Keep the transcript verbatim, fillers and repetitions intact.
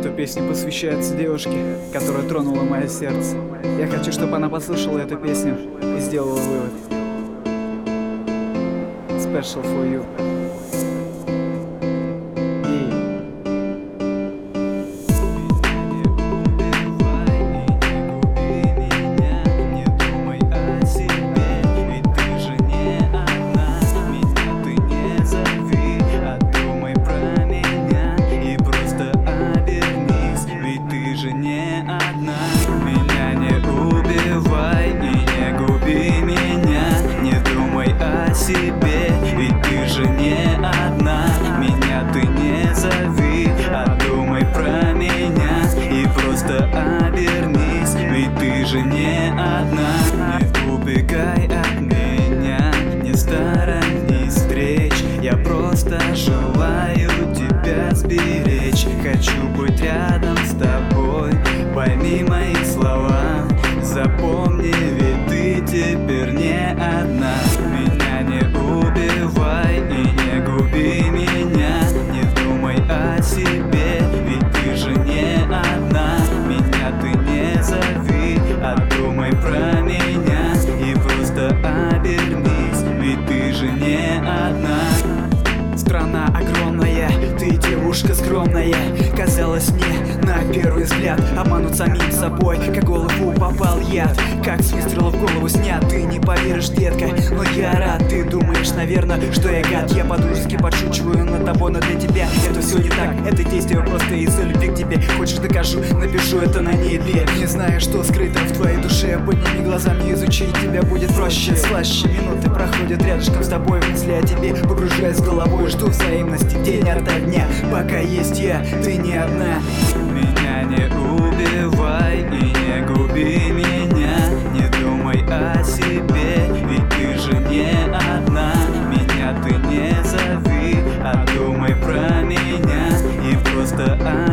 Эта песня посвящается девушке, которая тронула мое сердце. Я хочу, чтобы она послушала эту песню и сделала вывод. Special for you. Меня не убивай и не губи меня. Не думай о себе, ведь ты же не одна. Меня ты не зови, а думай про меня и просто обернись, ведь ты же не одна. Не убегай от меня, не сторонись встреч. Я просто желаю тебя сберечь. Хочу быть рядом с тобой, пойми мои слова, запомни, ведь ты теперь не одна. Меня не убивай и не губи меня. Не думай о себе, ведь ты же не одна. Меня ты не зови, а думай про меня и просто обернись, ведь ты же не одна. Страна огромная, ты девушка скромная. Казалось мне на первый взгляд обманут самим собой, как в голову попал яд, как с выстрела в голову снят. Ты не поверишь, детка, но я рад. Ты думаешь, наверное, что я гад. Я по-дружески подшучиваю над тобой, но для тебя это все не так. Это действие просто из-за любви к тебе. Хочешь, докажу, напишу это на небе. Не знаю, что скрыто в твоей душе. Подними глазами, изучить тебя будет проще, слаще. Минуты проходят рядышком с тобой, мысли о тебе погружаясь с головой. Жду взаимности день ото дня, пока есть я, ты не одна. Меня не убивай и не губи меня. Не думай о себе, ведь ты же не одна. Меня ты не зови, а думай про меня и просто